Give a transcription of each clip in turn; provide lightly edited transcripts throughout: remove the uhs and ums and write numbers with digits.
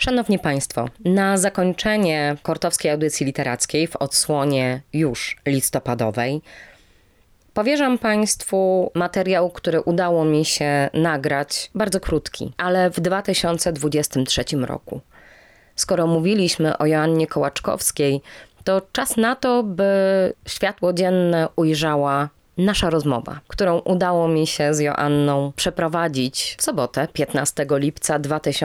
Szanowni Państwo, na zakończenie Kortowskiej Audycji Literackiej w odsłonie już listopadowej powierzam Państwu materiał, który udało mi się nagrać, bardzo krótki, ale w 2023 roku. Skoro mówiliśmy o Joannie Kołaczkowskiej, to czas na to, by światło dzienne ujrzała nasza rozmowa, którą udało mi się z Joanną przeprowadzić w sobotę, 15 lipca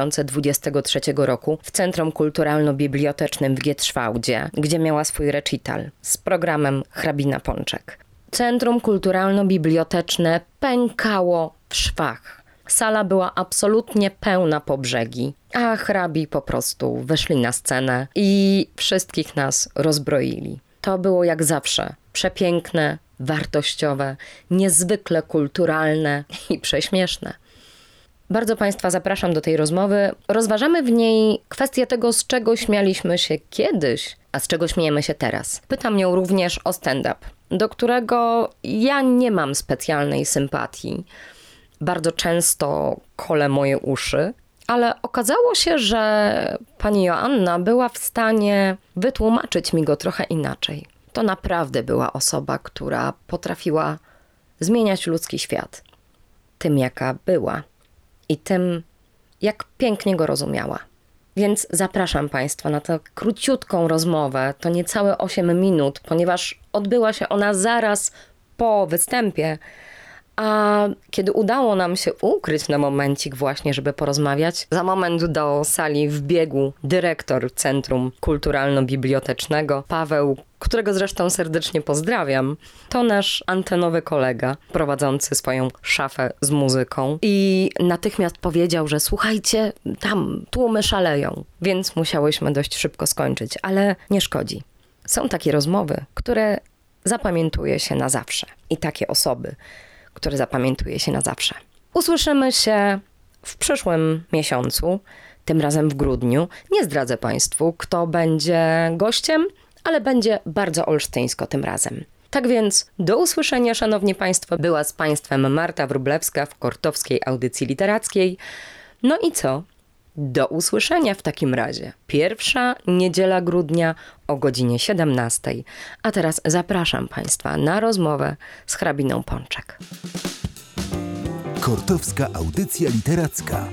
2023 roku w Centrum Kulturalno-Bibliotecznym w Gietrzwałdzie, gdzie miała swój recital z programem Hrabina Pączek. Centrum Kulturalno-Biblioteczne pękało w szwach. Sala była absolutnie pełna po brzegi, a hrabi po prostu wyszli na scenę i wszystkich nas rozbroili. To było jak zawsze przepiękne, wartościowe, niezwykle kulturalne i prześmieszne. Bardzo Państwa zapraszam do tej rozmowy. Rozważamy w niej kwestię tego, z czego śmialiśmy się kiedyś, a z czego śmiejemy się teraz. Pytam ją również o stand-up, do którego ja nie mam specjalnej sympatii. Bardzo często kolę moje uszy, ale okazało się, że pani Joanna była w stanie wytłumaczyć mi go trochę inaczej. To naprawdę była osoba, która potrafiła zmieniać ludzki świat tym, jaka była i tym, jak pięknie go rozumiała. Więc zapraszam Państwa na tę króciutką rozmowę, to niecałe 8 minut, ponieważ odbyła się ona zaraz po występie, a kiedy udało nam się ukryć na momencik właśnie, żeby porozmawiać, za moment do sali wbiegł dyrektor Centrum Kulturalno-Bibliotecznego, Paweł, którego zresztą serdecznie pozdrawiam. To nasz antenowy kolega, prowadzący swoją szafę z muzyką i natychmiast powiedział, że słuchajcie, tam tłumy szaleją, więc musiałyśmy dość szybko skończyć, ale nie szkodzi. Są takie rozmowy, które zapamiętuje się na zawsze i takie osoby, które zapamiętuje się na zawsze. Usłyszymy się w przyszłym miesiącu, tym razem w grudniu. Nie zdradzę Państwu, kto będzie gościem, ale będzie bardzo olsztyńsko tym razem. Tak więc do usłyszenia, Szanowni Państwo. Była z Państwem Marta Wróblewska w Kortowskiej Audycji Literackiej. No i co? Do usłyszenia w takim razie. Pierwsza niedziela grudnia o godzinie 17. A teraz zapraszam Państwa na rozmowę z hrabiną Pączek. Kortowska Audycja Literacka.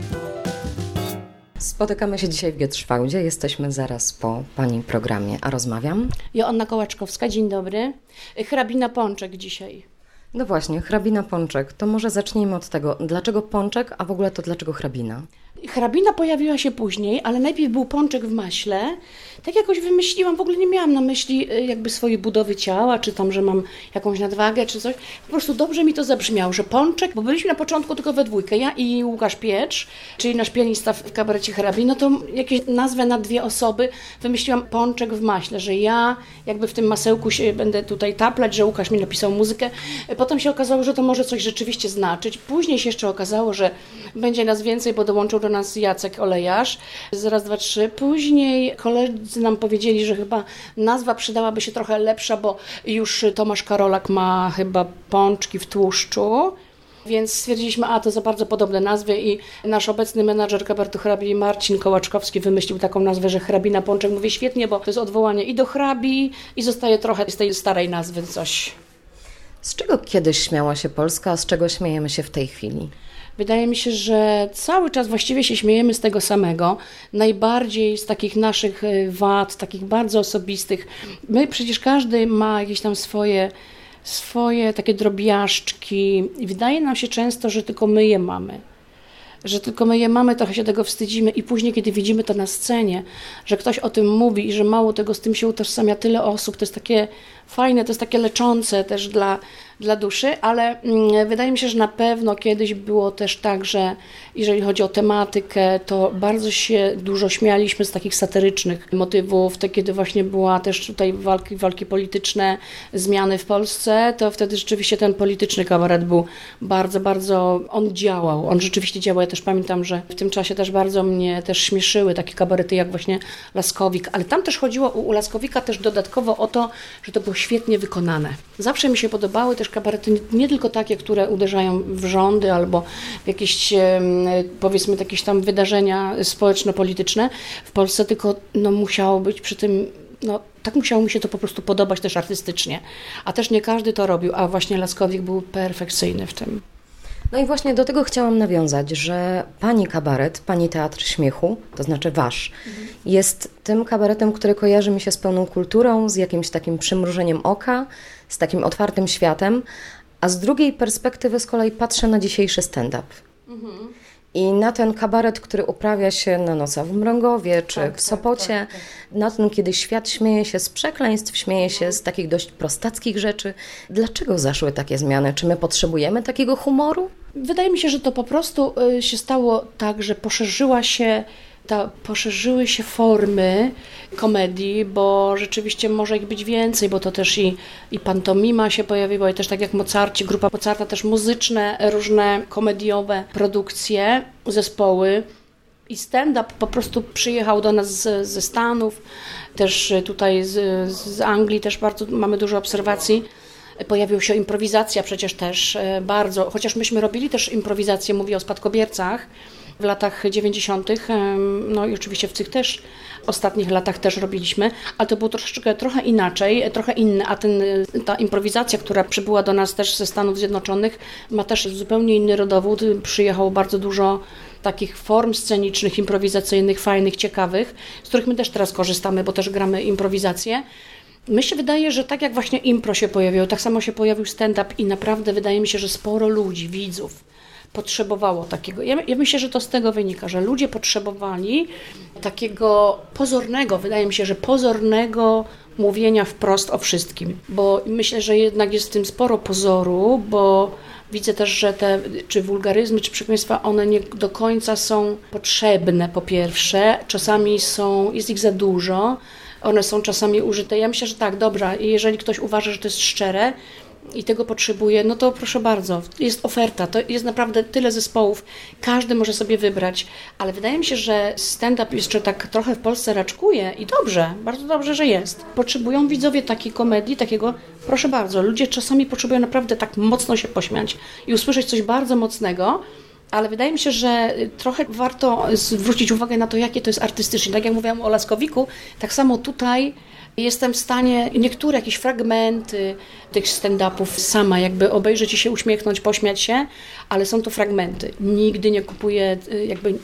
Spotykamy się dzisiaj w Gietrzwałdzie. Jesteśmy zaraz po Pani programie. A rozmawiam? Joanna Kołaczkowska, dzień dobry. Hrabina Pączek dzisiaj. No właśnie, hrabina Pączek. To może zacznijmy od tego. Dlaczego Pączek, a w ogóle to dlaczego hrabina? Hrabina pojawiła się później, ale najpierw był pączek w maśle. Tak jakoś wymyśliłam, w ogóle nie miałam na myśli jakby swojej budowy ciała, czy tam, że mam jakąś nadwagę, czy coś. Po prostu dobrze mi to zabrzmiało, że pączek, bo byliśmy na początku tylko we dwójkę, ja i Łukasz Piecz, czyli nasz pianista w kabarecie Hrabin, no to jakieś nazwę na 2 osoby wymyśliłam pączek w maśle, że ja jakby w tym masełku się będę tutaj taplać, że Łukasz mi napisał muzykę. Potem się okazało, że to może coś rzeczywiście znaczyć. Później się jeszcze okazało, że będzie nas więcej, bo dołączył do nas Jacek Olejarz z Raz, Dwa, Trzy. Później koledzy nam powiedzieli, że chyba nazwa przydałaby się trochę lepsza, bo już Tomasz Karolak ma chyba pączki w tłuszczu. Więc stwierdziliśmy, to za bardzo podobne nazwy i nasz obecny menadżer kabaretu Hrabi Marcin Kołaczkowski wymyślił taką nazwę, że Hrabina Pączek. Mówię świetnie, bo to jest odwołanie i do hrabi i zostaje trochę z tej starej nazwy coś. Z czego kiedyś śmiała się Polska, a z czego śmiejemy się w tej chwili? Wydaje mi się, że cały czas właściwie się śmiejemy z tego samego, najbardziej z takich naszych wad, takich bardzo osobistych. My przecież każdy ma jakieś tam swoje takie drobiażdżki i wydaje nam się często, że tylko my je mamy. Że tylko my je mamy, trochę się tego wstydzimy i później, kiedy widzimy to na scenie, że ktoś o tym mówi i że mało tego, z tym się utożsamia tyle osób, to jest takie fajne, to jest takie leczące też dla duszy, ale wydaje mi się, że na pewno kiedyś było też tak, że jeżeli chodzi o tematykę, to bardzo się dużo śmialiśmy z takich satyrycznych motywów, to kiedy właśnie była też tutaj walki polityczne, zmiany w Polsce, to wtedy rzeczywiście ten polityczny kabaret był bardzo, bardzo, on działał, on rzeczywiście działał. Ja też pamiętam, że w tym czasie też bardzo mnie też śmieszyły takie kabarety jak właśnie Laskowik, ale tam też chodziło u Laskowika też dodatkowo o to, że to był było świetnie wykonane. Zawsze mi się podobały też kabarety nie tylko takie, które uderzają w rządy albo w jakieś, powiedzmy, jakieś tam wydarzenia społeczno-polityczne w Polsce, tylko no, musiało być przy tym, no, tak musiało mi się to po prostu podobać też artystycznie. A też nie każdy to robił, a właśnie Laskowik był perfekcyjny w tym. No i właśnie do tego chciałam nawiązać, że pani kabaret, pani Teatr Śmiechu, to znaczy wasz, jest tym kabaretem, który kojarzy mi się z pełną kulturą, z jakimś takim przymrużeniem oka, z takim otwartym światem, a z drugiej perspektywy z kolei patrzę na dzisiejszy stand-up. I na ten kabaret, który uprawia się na Nosa w Mrągowie czy w Sopocie, na ten, kiedy świat śmieje się z przekleństw, śmieje się z takich dość prostackich rzeczy. Dlaczego zaszły takie zmiany? Czy my potrzebujemy takiego humoru? Wydaje mi się, że to po prostu się stało tak, że poszerzyły się formy komedii, bo rzeczywiście może ich być więcej, bo to też i pantomima się pojawiła, i też tak jak Mozarci, grupa Mozarta, też muzyczne, różne komediowe produkcje, zespoły. I stand-up po prostu przyjechał do nas ze Stanów, też tutaj z Anglii też bardzo mamy dużo obserwacji. Pojawiła się improwizacja przecież też bardzo, chociaż myśmy robili też improwizację, mówię o Spadkobiercach, w latach 90., no i oczywiście w tych też ostatnich latach też robiliśmy, ale to było trochę inaczej, trochę inne, a ta improwizacja, która przybyła do nas też ze Stanów Zjednoczonych, ma też zupełnie inny rodowód. Przyjechało bardzo dużo takich form scenicznych, improwizacyjnych, fajnych, ciekawych, z których my też teraz korzystamy, bo też gramy improwizację. Mi się wydaje, że tak jak właśnie impro się pojawiło, tak samo się pojawił stand-up i naprawdę wydaje mi się, że sporo ludzi, widzów potrzebowało takiego. Ja myślę, że to z tego wynika, że ludzie potrzebowali takiego pozornego, wydaje mi się, że pozornego mówienia wprost o wszystkim, bo myślę, że jednak jest w tym sporo pozoru, bo widzę też, że czy wulgaryzmy, czy przekleństwa, one nie do końca są potrzebne, po pierwsze, czasami jest ich za dużo, one są czasami użyte. Ja myślę, że tak, dobra, i jeżeli ktoś uważa, że to jest szczere i tego potrzebuje, no to proszę bardzo, jest oferta, to jest naprawdę tyle zespołów, każdy może sobie wybrać, ale wydaje mi się, że stand-up jeszcze tak trochę w Polsce raczkuje i dobrze, bardzo dobrze, że jest. Potrzebują widzowie takiej komedii, takiego, proszę bardzo, ludzie czasami potrzebują naprawdę tak mocno się pośmiać i usłyszeć coś bardzo mocnego, ale wydaje mi się, że trochę warto zwrócić uwagę na to, jakie to jest artystycznie. Tak jak mówiłam o Laskowiku, tak samo tutaj jestem w stanie niektóre jakieś fragmenty tych stand-upów sama jakby obejrzeć i się uśmiechnąć, pośmiać się, ale są to fragmenty. Nigdy nie kupuję, jakby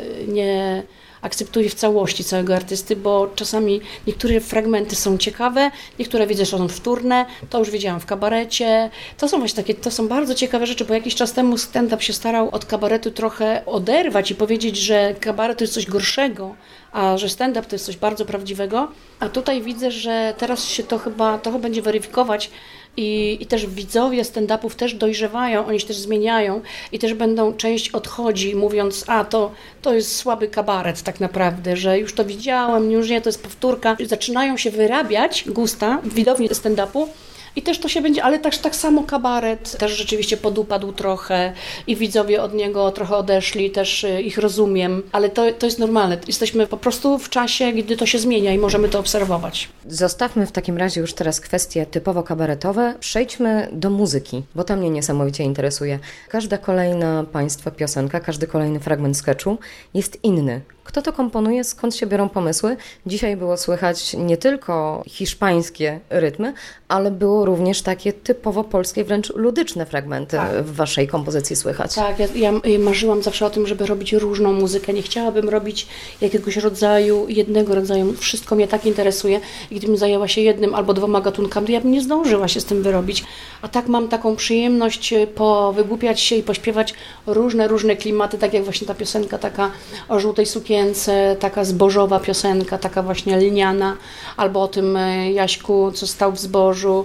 nie akceptuję w całości całego artysty, bo czasami niektóre fragmenty są ciekawe, niektóre widzę, że są wtórne, to już widziałam w kabarecie. To są właśnie takie, to są bardzo ciekawe rzeczy, bo jakiś czas temu stand-up się starał od kabaretu trochę oderwać i powiedzieć, że kabaret to jest coś gorszego, a że stand-up to jest coś bardzo prawdziwego. A tutaj widzę, że teraz się to chyba trochę będzie weryfikować i też widzowie stand-upów też dojrzewają, oni się też zmieniają i też część odchodzi mówiąc, to jest słaby kabaret tak naprawdę, że już to widziałem, już nie, to jest powtórka. Zaczynają się wyrabiać gusta w widowni stand-upu. I też to się będzie, ale też tak samo kabaret też rzeczywiście podupadł trochę i widzowie od niego trochę odeszli, też ich rozumiem, ale to jest normalne. Jesteśmy po prostu w czasie, gdy to się zmienia i możemy to obserwować. Zostawmy w takim razie już teraz kwestie typowo kabaretowe. Przejdźmy do muzyki, bo to mnie niesamowicie interesuje. Każda kolejna państwa piosenka, każdy kolejny fragment sketchu jest inny. Kto to komponuje, skąd się biorą pomysły? Dzisiaj było słychać nie tylko hiszpańskie rytmy, ale było również takie typowo polskie, wręcz ludyczne fragmenty w waszej kompozycji słychać. Tak, ja marzyłam zawsze o tym, żeby robić różną muzykę. Nie chciałabym robić jakiegoś rodzaju, jednego rodzaju. Wszystko mnie tak interesuje i gdybym zajęła się jednym albo dwoma gatunkami, to ja bym nie zdążyła się z tym wyrobić. A tak mam taką przyjemność wygłupiać się i pośpiewać różne klimaty, tak jak właśnie ta piosenka taka o żółtej sukience, taka zbożowa piosenka, taka właśnie lniana, albo o tym Jaśku, co stał w zbożu,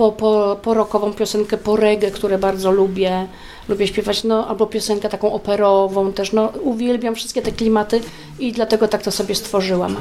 po rockową piosenkę, po reggae, które bardzo lubię śpiewać, albo piosenkę taką operową też, uwielbiam wszystkie te klimaty i dlatego tak to sobie stworzyłam.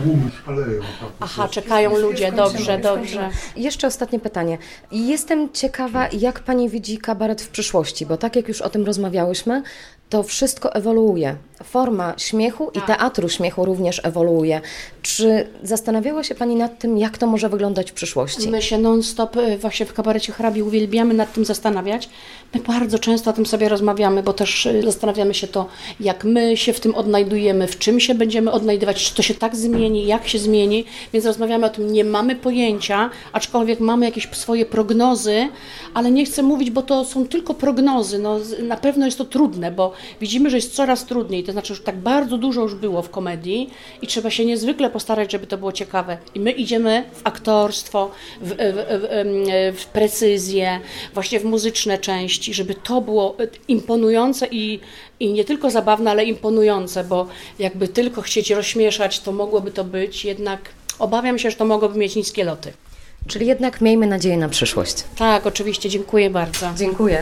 Aha, czekają ludzie, dobrze. Jeszcze ostatnie pytanie. Jestem ciekawa, jak pani widzi kabaret w przyszłości, bo tak jak już o tym rozmawiałyśmy, to wszystko ewoluuje. Forma śmiechu i teatru śmiechu również ewoluuje. Czy zastanawiała się Pani nad tym, jak to może wyglądać w przyszłości? My się non-stop właśnie w kabarecie hrabi uwielbiamy nad tym zastanawiać. My bardzo często o tym sobie rozmawiamy, bo też zastanawiamy się to, jak my się w tym odnajdujemy, w czym się będziemy odnajdywać, czy to się tak zmieni, jak się zmieni, więc rozmawiamy o tym, nie mamy pojęcia, aczkolwiek mamy jakieś swoje prognozy, ale nie chcę mówić, bo to są tylko prognozy. No, na pewno jest to trudne, bo widzimy, że jest coraz trudniej, to znaczy, że tak bardzo dużo już było w komedii i trzeba się niezwykle postarać, żeby to było ciekawe. I my idziemy w aktorstwo, w precyzję, właśnie w muzyczne części, żeby to było imponujące i nie tylko zabawne, ale imponujące, bo jakby tylko chcieć rozśmieszać, to mogłoby to być, jednak obawiam się, że to mogłoby mieć niskie loty. Czyli jednak miejmy nadzieję na przyszłość. Tak, oczywiście, dziękuję bardzo. Dziękuję.